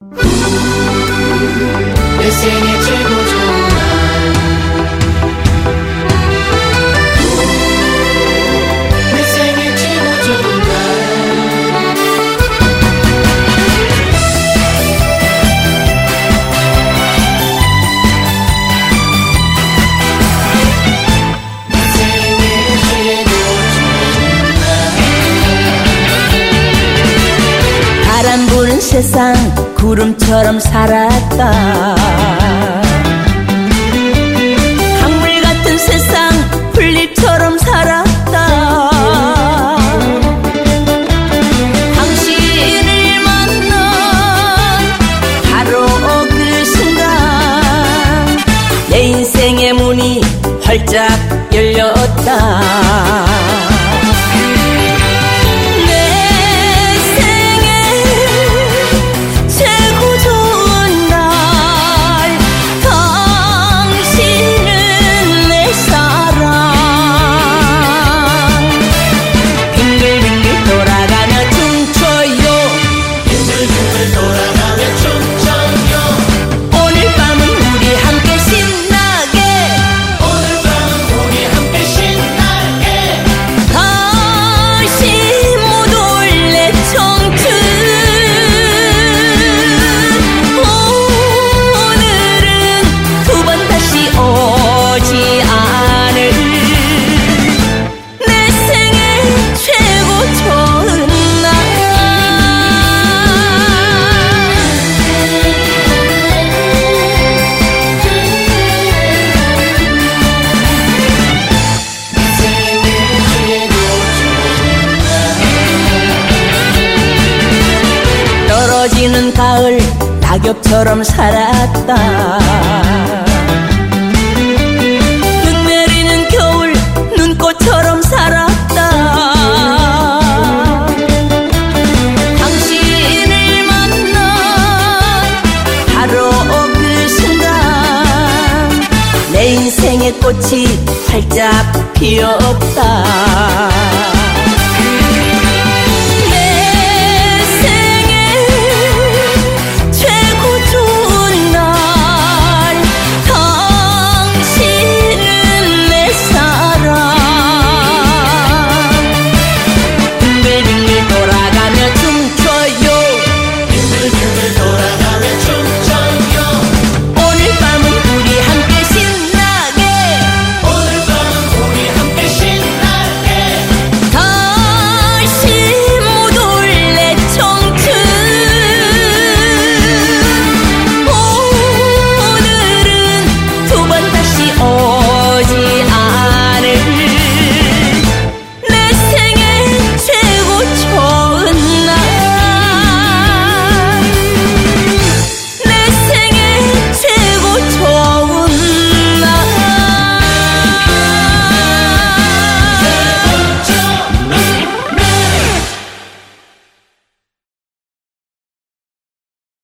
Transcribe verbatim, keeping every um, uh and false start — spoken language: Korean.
내 생애 최고 좋은 날 내 생애 최고 좋은 날 내 생애 최고 좋은 날 바람 부는 세상 구름처럼 살았다. 강물 같은 세상 풀잎처럼 살았다. 당신을 만난 바로 그 순간 내 인생의 문이 활짝 열렸다. 떨어지는 가을 낙엽처럼 살았다. 눈 내리는 겨울 눈꽃처럼 살았다. 당신을 만난 바로 그 순간 내 인생의 꽃이 활짝 피었다.